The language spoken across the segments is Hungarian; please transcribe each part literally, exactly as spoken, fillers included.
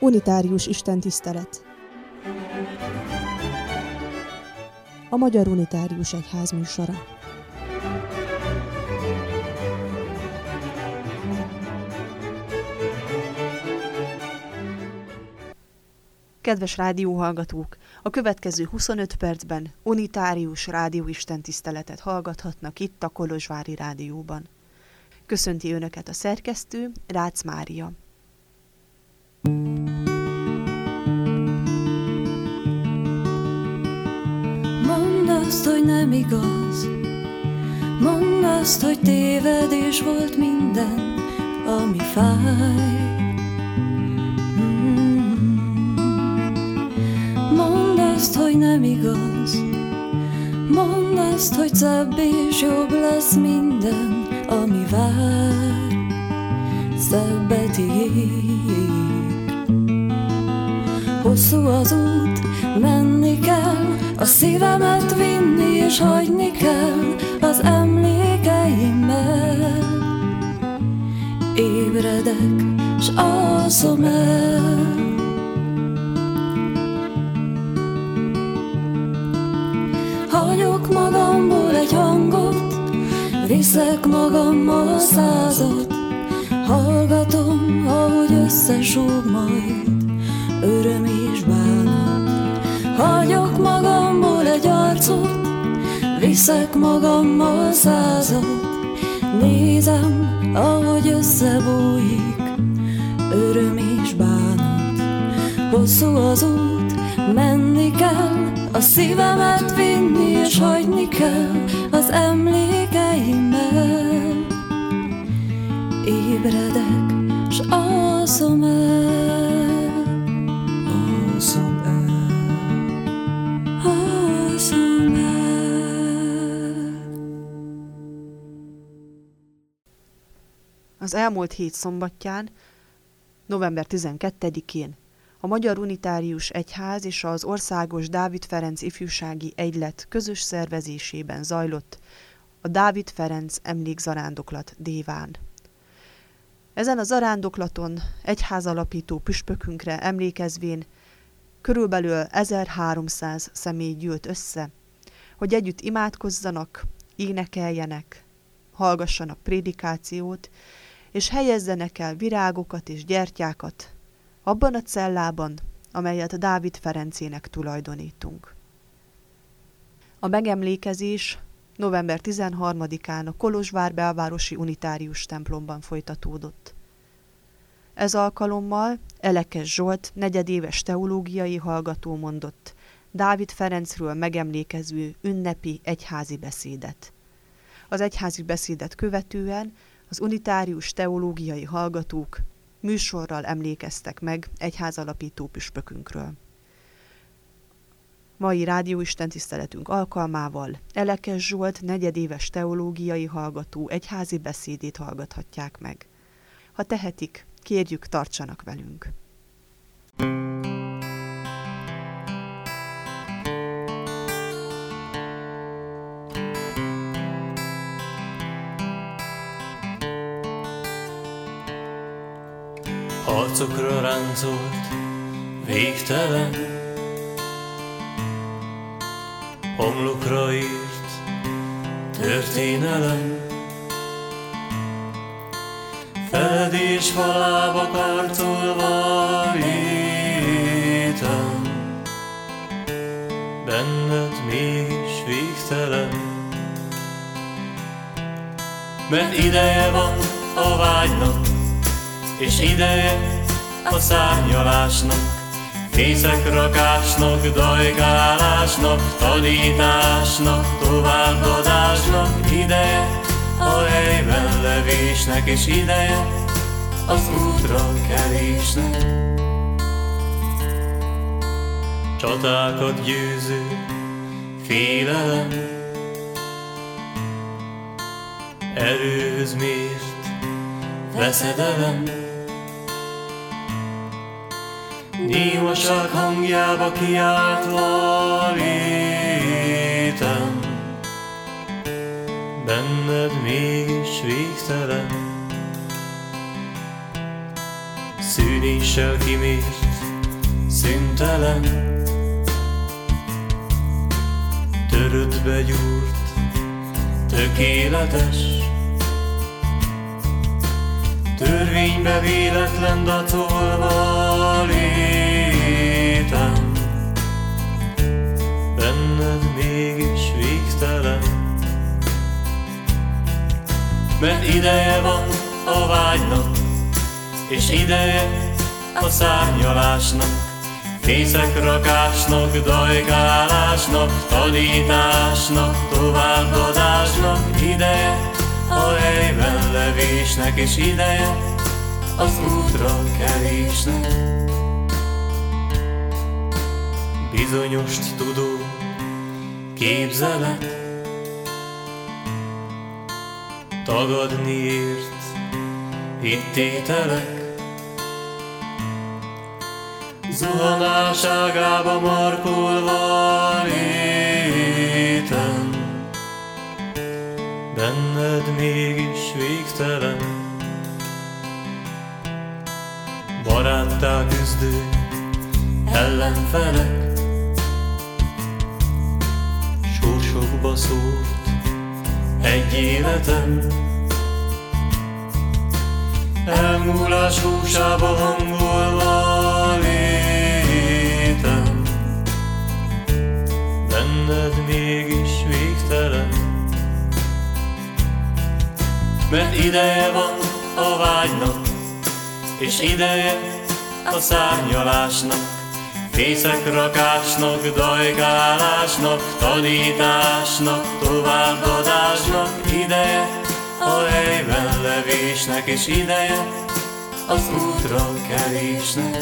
Unitárius istentisztelet. A Magyar Unitárius Egyház műsora. Kedves rádióhallgatók! A következő huszonöt percben unitárius rádióistentiszteletet hallgathatnak itt a Kolozsvári Rádióban. Köszönti Önöket a szerkesztő, Rácz Mária. Mondd azt, hogy nem igaz, mondd azt, hogy tévedés volt minden, ami fáj. Mondd azt, hogy nem igaz, mondd azt, hogy szebb és jobb lesz minden, ami vár, szebbet ír. Hosszú az út, menni kell, a szívemet vinni és hagyni kell az emlékeimmel. Ébredek, s alszom el. Hagyok magamból egy hangot, viszek magammal százat, hallgatom, ahogy összesúg majd öröm és bánat. Hagyok magamból egy arcot, viszek magammal százat, nézem, ahogy összebújik öröm és bánat. Hosszú az út, menni kell, a szívemet vinni és hagyni kell az emlékeimmel. Ébredek, s alszom el, alszom el, alszom el. Az elmúlt hét szombatján, november tizenkettedikén a Magyar Unitárius Egyház és az Országos Dávid Ferenc Ifjúsági Egylet közös szervezésében zajlott a Dávid Ferenc emlékzarándoklat Déván. Ezen a zarándoklaton egyházalapító püspökünkre emlékezvén körülbelül ezerháromszáz személy gyűlt össze, hogy együtt imádkozzanak, énekeljenek, hallgassanak prédikációt, és helyezzenek el virágokat és gyertyákat abban a cellában, amelyet Dávid Ferencének tulajdonítunk. A megemlékezés november tizenharmadikán a Kolozsvár belvárosi unitárius templomban folytatódott. Ez alkalommal Elekes Zsolt negyedéves teológiai hallgató mondott Dávid Ferencről megemlékező ünnepi egyházi beszédet. Az egyházi beszédet követően az unitárius teológiai hallgatók műsorral emlékeztek meg egyházalapító püspökünkről. Mai rádióistentiszteletünk alkalmával Elekes Zsolt negyedéves teológiai hallgató egyházi beszédét hallgathatják meg. Ha tehetik, kérjük, tartsanak velünk! Arcokra ráncolt, végtelen, homlokra írt történelem. Feledés falába karcolva létem, benned mégis végtelen. Mert ideje van a vágynak, és ideje a szárnyalásnak, fészekrakásnak, dajkálásnak, tanításnak, továbbadásnak, ideje a helyben levésnek, és ideje az útra kelésnek. Csatákat győző félelem, erőhöz mért veszedelem, némaság hangjába kiáltva létem, benned mégis végtelen. Szűnéssel kimért szüntelen, töröttbe gyúrt, tökéletes, törvénybe véletlen datolva létem, benned mégis végtelen. Mert ideje van a vágynak, és ideje a szárnyalásnak, fészekrakásnak, dajkálásnak, tanításnak, továbbadásnak, ideje a helyben levésnek, és ideje az útra kelésnek. Bizonyost tudó képzelet, tagadniért hittételek, zuhanáságába markolva létem, benned mégis végtelen. Baráttá küzdő ellenfelek, sorsokba szólt egy életem, elmúlás húsába hangolva létem, benned mégis végtelen. Mert ideje van a vágynak, és ideje a szárnyalásnak, fészekrakásnak, dajkálásnak, tanításnak, továbbadásnak, ideje a helyben levésnek, és ideje az útra kelésnek.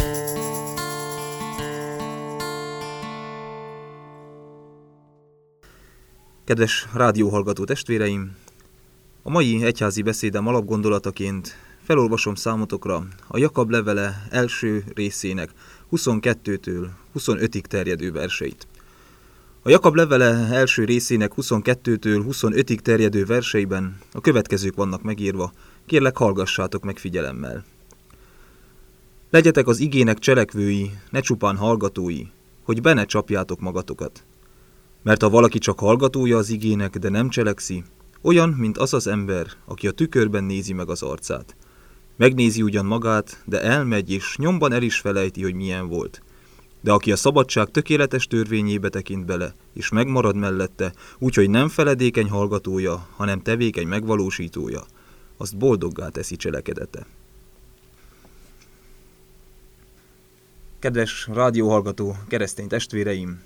Kedves rádióhallgató testvéreim! A mai egyházi beszédem alapgondolataként felolvasom számotokra a Jakab levele első részének huszonkettőtől huszonötig terjedő verseit. A Jakab levele első részének huszonkettőtől huszonötig terjedő verseiben a következők vannak megírva, kérlek hallgassátok meg figyelemmel. Legyetek az igének cselekvői, ne csupán hallgatói, hogy be ne csapjátok magatokat. Mert ha valaki csak hallgatója az igének, de nem cselekszi, olyan, mint az az ember, aki a tükörben nézi meg az arcát. Megnézi ugyan magát, de elmegy, és nyomban el is felejti, hogy milyen volt. De aki a szabadság tökéletes törvényébe tekint bele, és megmarad mellette, úgyhogy nem feledékeny hallgatója, hanem tevékeny megvalósítója, azt boldoggá teszi cselekedete. Kedves rádióhallgató keresztény testvéreim!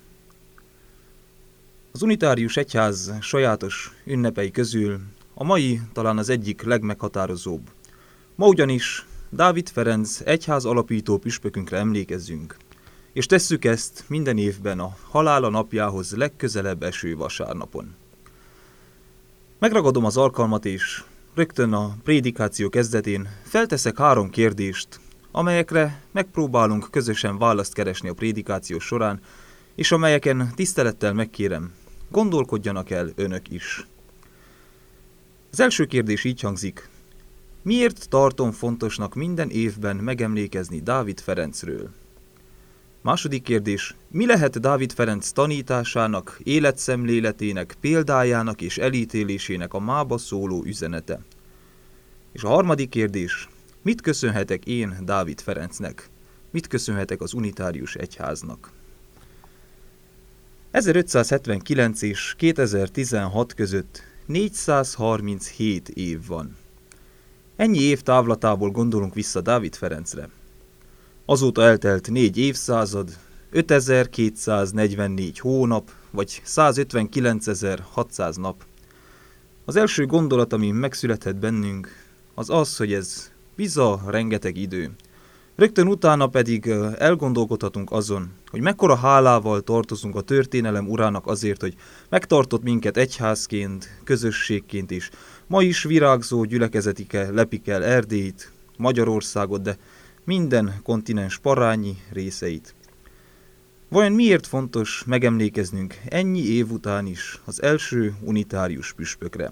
Az unitárius egyház sajátos ünnepei közül a mai talán az egyik legmeghatározóbb. Ma ugyanis Dávid Ferenc egyház alapító püspökünkre emlékezzünk, és tesszük ezt minden évben a halála napjához legközelebb eső vasárnapon. Megragadom az alkalmat, és rögtön a prédikáció kezdetén felteszek három kérdést, amelyekre megpróbálunk közösen választ keresni a prédikáció során, és amelyeken tisztelettel megkérem, gondolkodjanak el önök is. Az első kérdés így hangzik: miért tartom fontosnak minden évben megemlékezni Dávid Ferencről? Második kérdés: mi lehet Dávid Ferenc tanításának, életszemléletének, példájának és elítélésének a mába szóló üzenete? És a harmadik kérdés: mit köszönhetek én Dávid Ferencnek? Mit köszönhetek az unitárius egyháznak? ezerötszázhetvenkilenc és kétezer-tizenhat között négyszázharminchét év van. Ennyi év távlatából gondolunk vissza Dávid Ferencre. Azóta eltelt négy évszázad, ötezer-kétszáznegyvennégy hónap, vagy százötvenkilencezer-hatszáz nap. Az első gondolat, ami megszülethet bennünk, az az, hogy ez biza rengeteg idő. Rögtön utána pedig elgondolkodhatunk azon, hogy mekkora hálával tartozunk a történelem urának azért, hogy megtartott minket egyházként, közösségként is. Ma is virágzó gyülekezetike lepik el Erdélyt, Magyarországot, de minden kontinens parányi részeit. Vajon miért fontos megemlékeznünk ennyi év után is az első unitárius püspökre?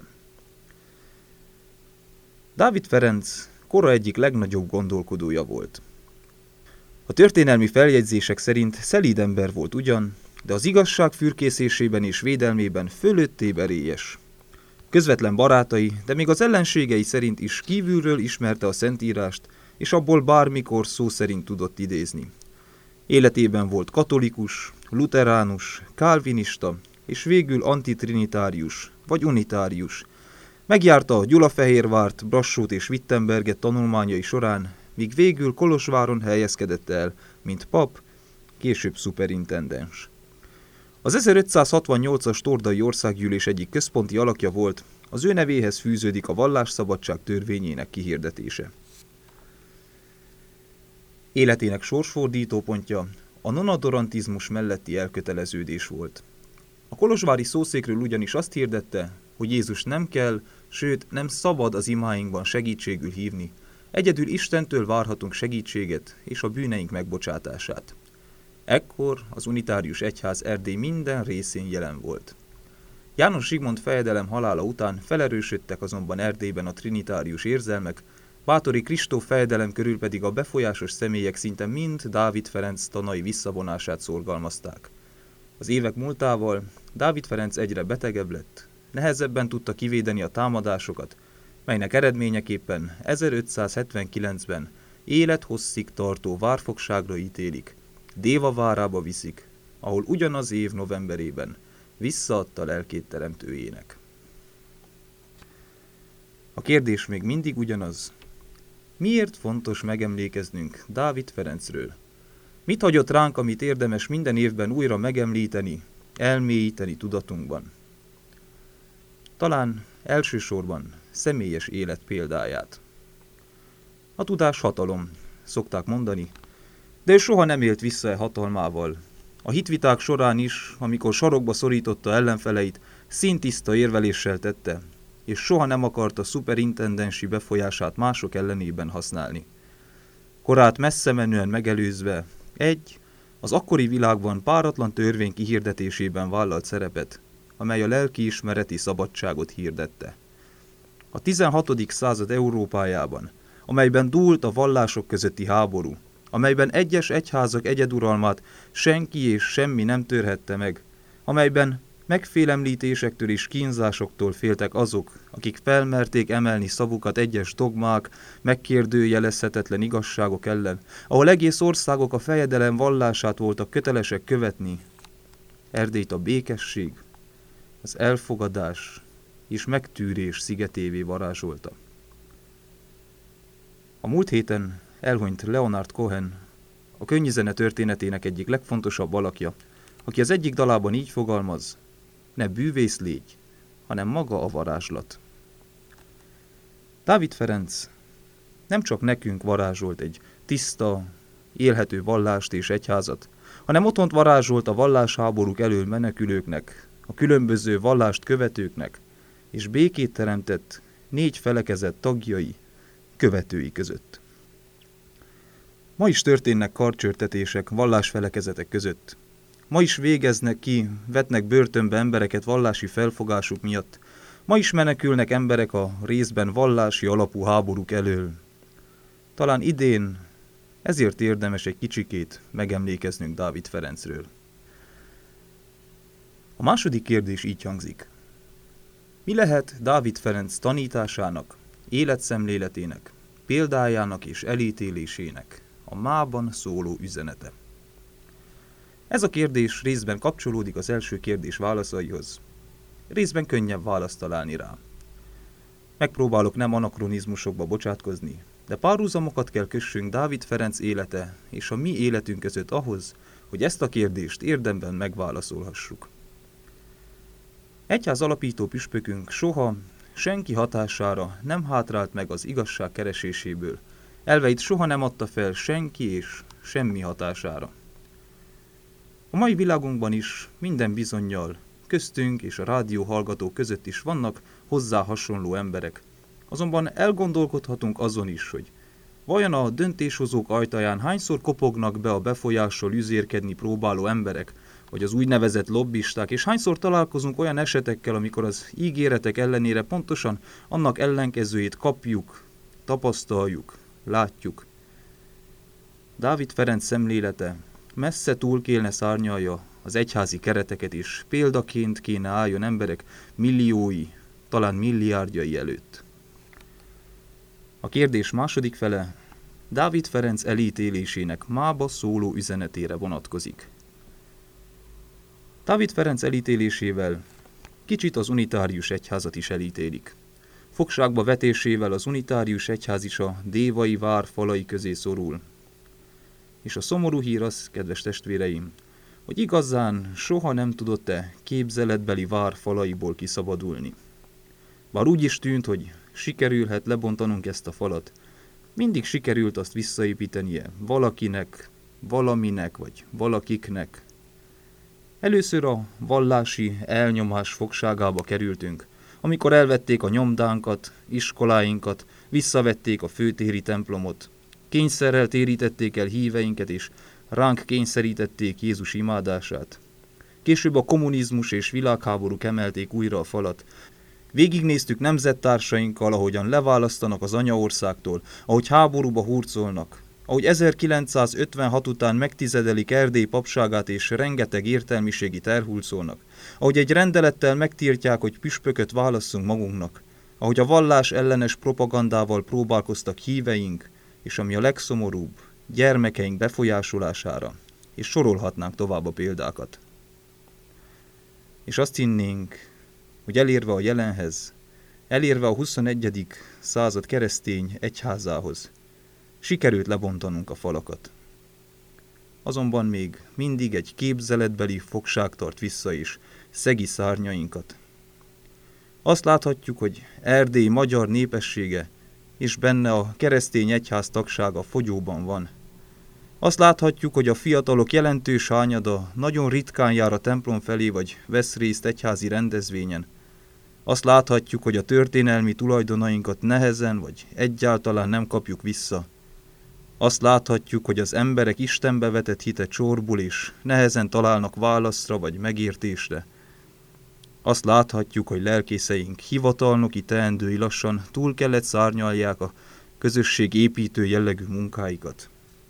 Dávid Ferenc kora egyik legnagyobb gondolkodója volt. A történelmi feljegyzések szerint szelíd ember volt ugyan, de az igazság fürkészésében és védelmében fölöttébb erélyes. Közvetlen barátai, de még az ellenségei szerint is kívülről ismerte a Szentírást, és abból bármikor szó szerint tudott idézni. Életében volt katolikus, luteránus, kálvinista, és végül antitrinitárius, vagy unitárius. Megjárta Gyulafehérvárt, Brassót és Wittenberget tanulmányai során, míg végül Kolozsváron helyezkedett el, mint pap, később szuperintendens. Az ezerötszázhatvannyolcas Tordai Országgyűlés egyik központi alakja volt, az ő nevéhez fűződik a vallásszabadság törvényének kihirdetése. Életének sorsfordítópontja a nonadorantizmus melletti elköteleződés volt. A kolozsvári szószékről ugyanis azt hirdette, hogy Jézus nem kell, sőt nem szabad az imáinkban segítségül hívni. Egyedül Istentől várhatunk segítséget és a bűneink megbocsátását. Ekkor az unitárius egyház Erdély minden részén jelen volt. János Zsigmond fejedelem halála után felerősödtek azonban Erdélyben a trinitárius érzelmek, Báthori Kristóf fejedelem körül pedig a befolyásos személyek szinte mind Dávid Ferenc tanai visszavonását szorgalmazták. Az évek múltával Dávid Ferenc egyre betegebb lett, nehezebben tudta kivédeni a támadásokat, melynek eredményeképpen ezerötszázhetvenkilencben élethosszig tartó várfogságra ítélik, Déva várába viszik, ahol ugyanaz év novemberében visszaadta lelkét teremtőjének. A kérdés még mindig ugyanaz. Miért fontos megemlékeznünk Dávid Ferencről? Mit hagyott ránk, amit érdemes minden évben újra megemlíteni, elmélyíteni tudatunkban? Talán elsősorban személyes élet példáját. A tudás hatalom, szokták mondani, de ő soha nem élt vissza e hatalmával. A hitviták során is, amikor sarokba szorította ellenfeleit, színtiszta érveléssel tette, és soha nem akarta szuperintendensi befolyását mások ellenében használni. Korát messze menően megelőzve egy, az akkori világban páratlan törvény kihirdetésében vállalt szerepet, amely a lelkiismereti szabadságot hirdette. A tizenhatodik század Európájában, amelyben dúlt a vallások közötti háború, amelyben egyes egyházak egyeduralmát senki és semmi nem törhette meg, amelyben megfélemlítésektől és kínzásoktól féltek azok, akik felmerték emelni szavukat egyes dogmák, megkérdőjelezhetetlen igazságok ellen, ahol egész országok a fejedelem vallását voltak kötelesek követni. Erdélyt a békesség, az elfogadás és megtűrés szigetévé varázsolta. A múlt héten elhunyt Leonard Cohen, a könnyűzene történetének egyik legfontosabb alakja, aki az egyik dalában így fogalmaz: ne bűvész légy, hanem maga a varázslat. Dávid Ferenc nem csak nekünk varázsolt egy tiszta, élhető vallást és egyházat, hanem otthont varázsolt a vallásháborúk elől menekülőknek, a különböző vallást követőknek, és békét teremtett négy felekezet tagjai, követői között. Ma is történnek karcsörtetések vallásfelekezetek között. Ma is végeznek ki, vetnek börtönbe embereket vallási felfogásuk miatt. Ma is menekülnek emberek a részben vallási alapú háborúk elől. Talán idén ezért érdemes egy kicsikét megemlékeznünk Dávid Ferencről. A második kérdés így hangzik. Mi lehet Dávid Ferenc tanításának, életszemléletének, példájának és elítélésének a mában szóló üzenete? Ez a kérdés részben kapcsolódik az első kérdés válaszaihoz. Részben könnyebb választ találni rá. Megpróbálok nem anakronizmusokba bocsátkozni, de párhuzamokat kell kössünk Dávid Ferenc élete és a mi életünk között ahhoz, hogy ezt a kérdést érdemben megválaszolhassuk. Egyház alapító püspökünk soha, senki hatására nem hátrált meg az igazság kereséséből, elveit soha nem adta fel senki és semmi hatására. A mai világunkban is minden bizonnyal, köztünk és a rádió hallgatók között is vannak hozzá hasonló emberek. Azonban elgondolkodhatunk azon is, hogy vajon a döntéshozók ajtaján hányszor kopognak be a befolyással üzérkedni próbáló emberek, vagy az úgynevezett lobbisták, és hányszor találkozunk olyan esetekkel, amikor az ígéretek ellenére pontosan annak ellenkezőjét kapjuk, tapasztaljuk, látjuk. Dávid Ferenc szemlélete messze túl kéne szárnyalja az egyházi kereteket is, példaként kéne álljon emberek milliói, talán milliárdjai előtt. A kérdés második fele Dávid Ferenc elítélésének mába szóló üzenetére vonatkozik. Dávid Ferenc elítélésével kicsit az unitárius egyházat is elítélik. Fogságba vetésével az unitárius egyház is a dévai vár falai közé szorul. És a szomorú hír az, kedves testvéreim, hogy igazán soha nem tudott-e képzeletbeli vár falaiból kiszabadulni. Bár úgy is tűnt, hogy sikerülhet lebontanunk ezt a falat, mindig sikerült azt visszaépítenie valakinek, valaminek vagy valakiknek. Először a vallási elnyomás fogságába kerültünk, amikor elvették a nyomdánkat, iskoláinkat, visszavették a főtéri templomot, kényszerrel térítették el híveinket és ránk kényszerítették Jézus imádását. Később a kommunizmus és világháborúk emelték újra a falat. Végignéztük nemzettársainkkal, ahogyan leválasztanak az anyaországtól, ahogy háborúba hurcolnak, ahogy ezerkilencszázötvenhat után megtizedelik Erdély papságát és rengeteg értelmiségi terhurcolnak, ahogy egy rendelettel megtiltják, hogy püspököt válasszunk magunknak, ahogy a vallás ellenes propagandával próbálkoztak híveink, és ami a legszomorúbb, gyermekeink befolyásolására, és sorolhatnánk tovább a példákat. És azt hinnénk, hogy elérve a jelenhez, elérve a huszonegyedik század keresztény egyházához, sikerült lebontanunk a falakat. Azonban még mindig egy képzeletbeli fogság tart vissza és szegi szárnyainkat. Azt láthatjuk, hogy Erdély magyar népessége és benne a keresztény egyház tagsága fogyóban van. Azt láthatjuk, hogy a fiatalok jelentős hányada nagyon ritkán jár a templom felé vagy vesz részt egyházi rendezvényen. Azt láthatjuk, hogy a történelmi tulajdonainkat nehezen vagy egyáltalán nem kapjuk vissza. Azt láthatjuk, hogy az emberek Istenbe vetett hite csorbul és nehezen találnak válaszra vagy megértésre. Azt láthatjuk, hogy lelkészeink hivatalnoki teendői lassan túl kellett szárnyalják a közösség építő jellegű munkáikat.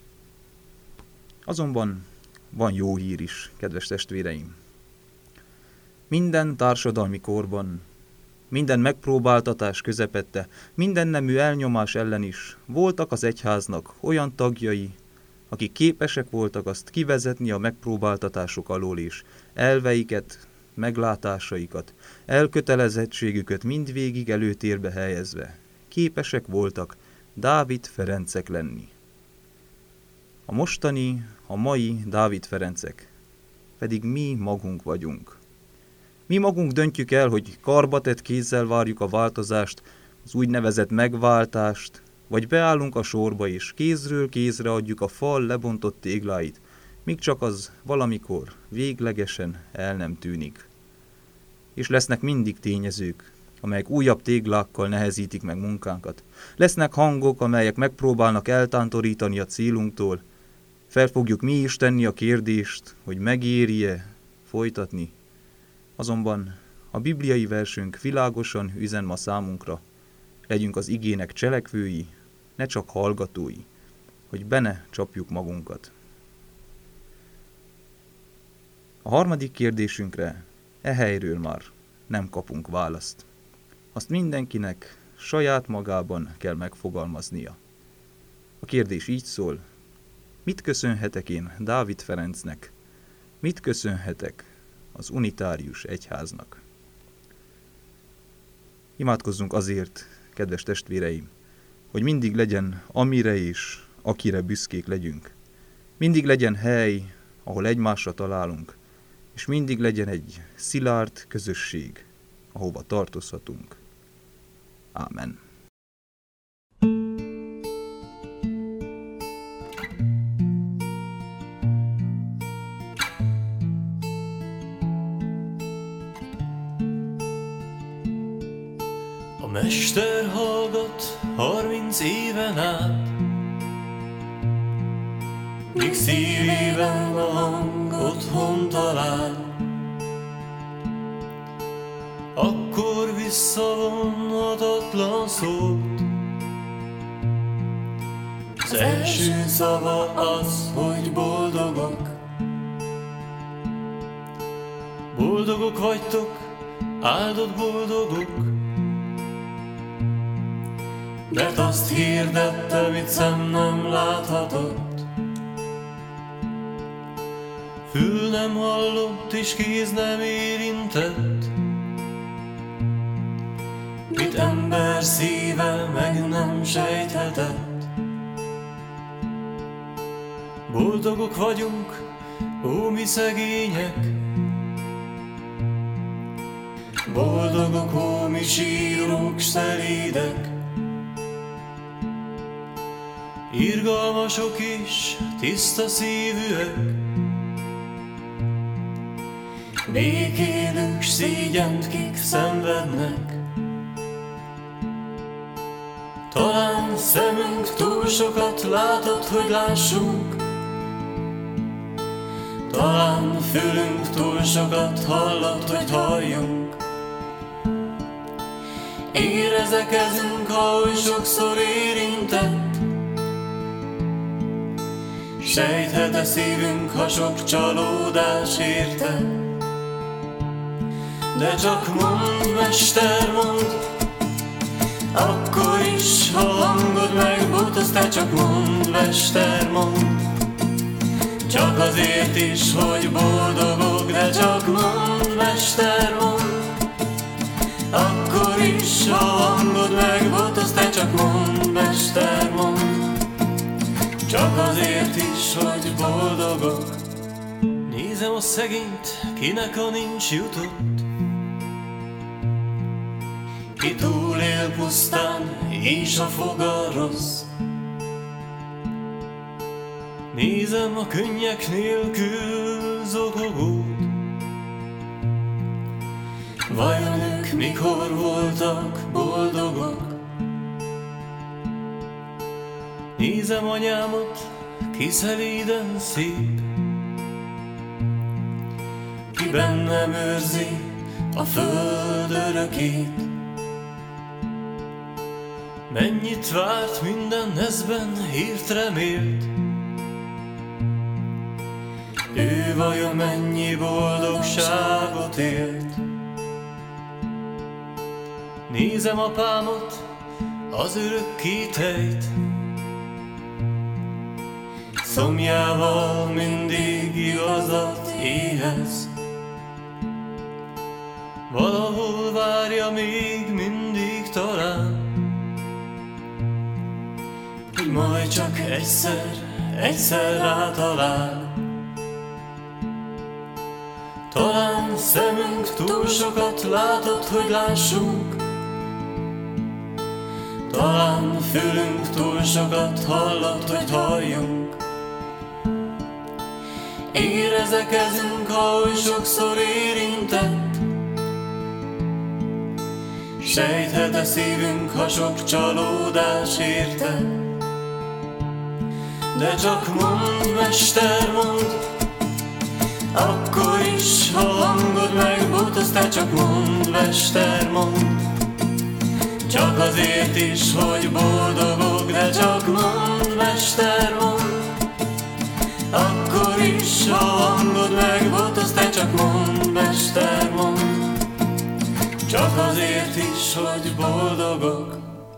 Azonban van jó hír is, kedves testvéreim. Minden társadalmi korban, minden megpróbáltatás közepette, minden nemű elnyomás ellen is voltak az egyháznak olyan tagjai, akik képesek voltak azt kivezetni a megpróbáltatások alól is, elveiket, meglátásaikat, elkötelezettségüket mindvégig előtérbe helyezve. Képesek voltak Dávid Ferencek lenni. A mostani, a mai Dávid Ferencek pedig mi magunk vagyunk. Mi magunk döntjük el, hogy karbatett kézzel várjuk a változást, az úgynevezett megváltást, vagy beállunk a sorba és kézről kézre adjuk a fal lebontott tégláit, míg csak az valamikor véglegesen el nem tűnik. És lesznek mindig tényezők, amelyek újabb téglákkal nehezítik meg munkánkat. Lesznek hangok, amelyek megpróbálnak eltántorítani a célunktól. Fel fogjuk mi is tenni a kérdést, hogy megéri-e folytatni. Azonban a bibliai versünk világosan üzen ma számunkra, legyünk az igének cselekvői, ne csak hallgatói, hogy bene csapjuk magunkat. A harmadik kérdésünkre e helyről már nem kapunk választ. Azt mindenkinek saját magában kell megfogalmaznia. A kérdés így szól: mit köszönhetek én Dávid Ferencnek? Mit köszönhetek az unitárius egyháznak? Imádkozzunk azért, kedves testvéreim, hogy mindig legyen amire és akire büszkék legyünk. Mindig legyen hely, ahol egymásra találunk, és mindig legyen egy szilárd közösség, ahova tartozhatunk. Ámen. A mester hallgat harminc éven át, míg szívében a hang otthon talál. Akkor visszavonhatatlan szót Az első szava az, hogy boldogok. Boldogok vagytok, áldott boldogok, mert azt hirdette, amit szem nem láthatott, fül nem hallott és kéz nem érintett, mit ember szíve meg nem sejthetett. Boldogok vagyunk, ó mi szegények, boldogok, ó mi sírók, szelídek, irgalmasok is, tiszta szívűek, békélők, szégyent kik szenvednek. Talán szemünk túl sokat látott, hogy lássunk, talán fülünk túl sokat hallott, hogy halljunk. Érezek kezünk, ha oly sokszor érintett, sejthet-e szívünk, ha sok csalódás érte. De csak mondd, mester, mondd, akkor is, ha hangod megbot, azt te csak mondd, mester, mondd. Csak azért is, hogy boldogok, de csak mondd, mester, mondd. Akkor is, ha hangod megbot, azt te csak mondd, mester, mondd. Csak azért is, hogy boldogok. Nézem a szegényt, kinek a nincs jutott, ki túlél pusztán, és a foga rossz. Nézem a könnyek nélkül zokogót, vajon ők mikor voltak boldogok? Nézem anyámat, ki szelíden szép, ki bennem őrzi a föld örökét. Mennyit várt minden ezben, hírt remélt, ő vajon mennyi boldogságot élt. Nézem apámat, az örök kételyt, szomjával mindig igazat éhez, valahol várja még mindig talán, hogy majd csak egyszer, egyszer rátalál. Talán szemünk túl sokat látott, hogy lássunk, talán fülünk túl sokat hallott, hogy halljunk. Érezek kezünk, ha oly sokszor érintett, sejthet-e szívünk, ha sok csalódás érte. De csak mondd, mester, mondd, akkor is, ha hangod megbot, azt te csak mondd, mester, mondd. Csak azért is, hogy boldogok, de csak mondd, mester, mondd. Akkor is, ha hangod megbot, azt te csak mondd, mester, mondd. Csak azért is, hogy boldogok.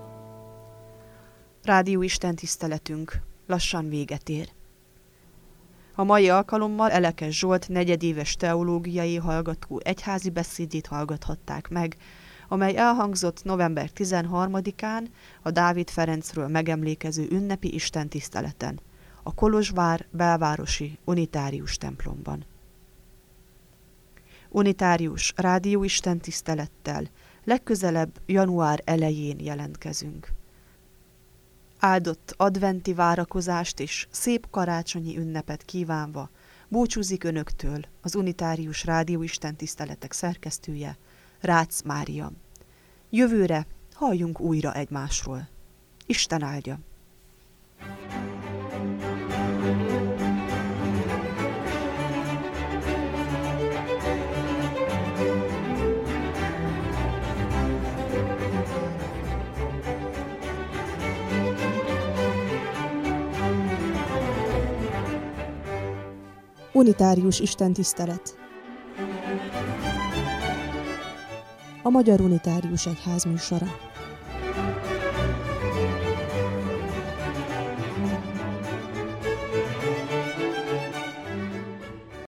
Rádió Isten tiszteletünk lassan véget ér. A mai alkalommal Elekes Zsolt negyedéves teológiai hallgató egyházi beszédét hallgathatták meg, amely elhangzott november tizenharmadikán a Dávid Ferencről megemlékező ünnepi istentiszteleten, a Kolozsvár belvárosi unitárius templomban. Unitárius rádió istentisztelettel legközelebb január elején jelentkezünk. Áldott adventi várakozást és szép karácsonyi ünnepet kívánva búcsúzik önöktől az Unitárius Rádió istentiszteletek szerkesztője, Rácz Mária. Jövőre halljunk újra egymásról. Isten áldja! Unitárius istentisztelet. A Magyar Unitárius Egyház műsora.